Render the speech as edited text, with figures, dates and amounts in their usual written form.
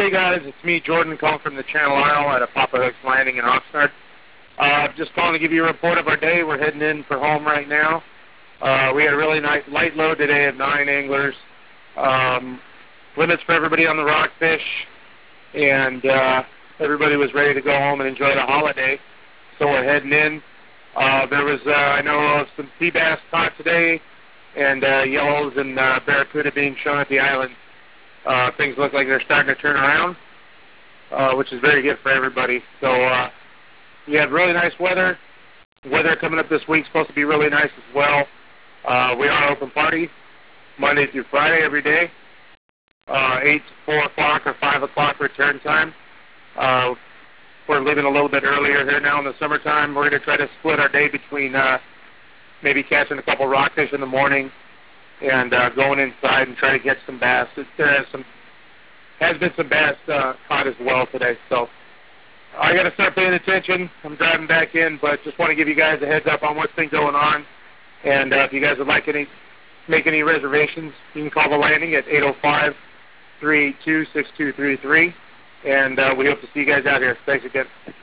Hey guys, it's me, Jordan, calling from the Channel Isle at a Papa Hooks Landing in Oxnard. Just calling to give you a report of our day. We're heading in for home right now. We had a really nice light load today of 9 anglers. Limits for everybody on the rockfish, and everybody was ready to go home and enjoy the holiday. So we're heading in. There was, I know, some sea bass caught today, and yellows and barracuda being shown at the island. Things look like they're starting to turn around, which is very good for everybody. So we have really nice weather. Weather coming up this week is supposed to be really nice as well. We are open party Monday through Friday every day, 8 to 4 o'clock or 5 o'clock return time. We're leaving a little bit earlier here now in the summertime. We're going to try to split our day between maybe catching a couple rockfish in the morning and going inside and try to catch some bass. There has been some bass caught as well today. So I got to start paying attention. I'm driving back in, but just want to give you guys a heads up on what's been going on. And if you guys would like make any reservations, you can call the landing at 805-382-6233. And we hope to see you guys out here. Thanks again.